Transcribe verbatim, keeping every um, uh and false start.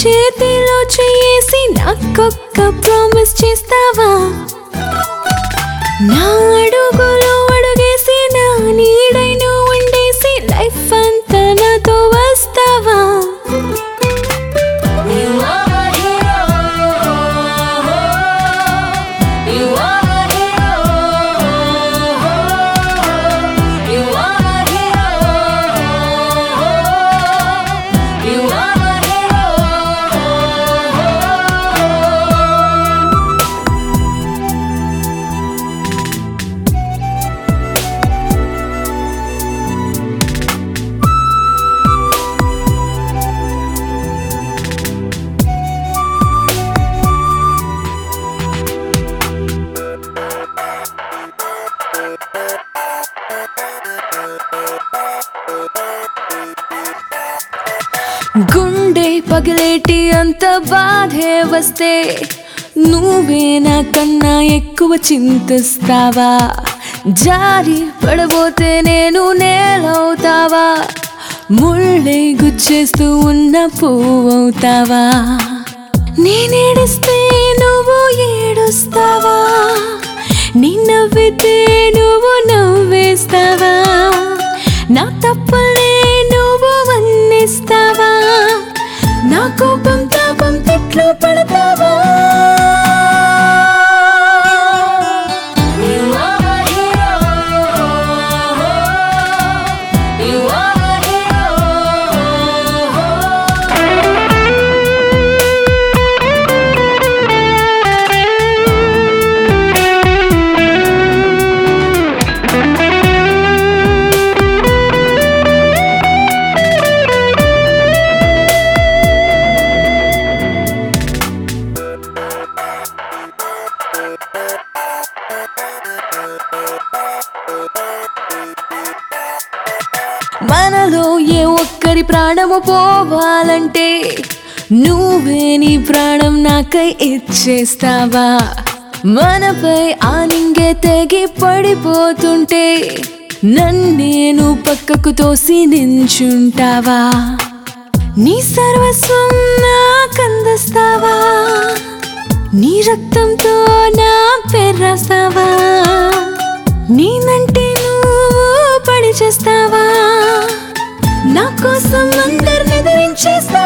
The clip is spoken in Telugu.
చేతిలో చేసి నాకొక్క ప్రామిస్ చేస్తావా నా అడుగులో అడుగేసి నా నీడైను ఉండేసి లైఫ్ అంతా నాతో వస్తావా గుండె పగిలేటి అంత బాధే వస్తే నువ్వే నాకన్నా ఎక్కువ చింతిస్తావా జారి పడబోతే నేను నేలవుతావా ముళ్ళే గుచ్చేస్తూ ఉన్న పువ్వవుతావా నేనేడిస్తే నువ్వు ఏడుస్తావా నీ నవ్వితే నువ్వు నవ్వేస్తావా నా తప్పులే నువ్వు మన్నిస్తావా నా కోపం తాపం తిట్లు పడతావా మనలో ఏ ఒక్కరి ప్రాణము పోవాలంటే నువ్వే నీ ప్రాణం నాకై ఇచ్చేస్తావా మనపై ఆనింగే తెగి పడిపోతుంటే నన్నేను పక్కకు తోసి నించుంటావా నీ సర్వస్వం నాకందిస్తావా నీ రక్తంతో నా పేరు రాస్తావా నేనంటే పడి చేస్తావా నా కోసం అందరిని ఎదిరించేస్తావా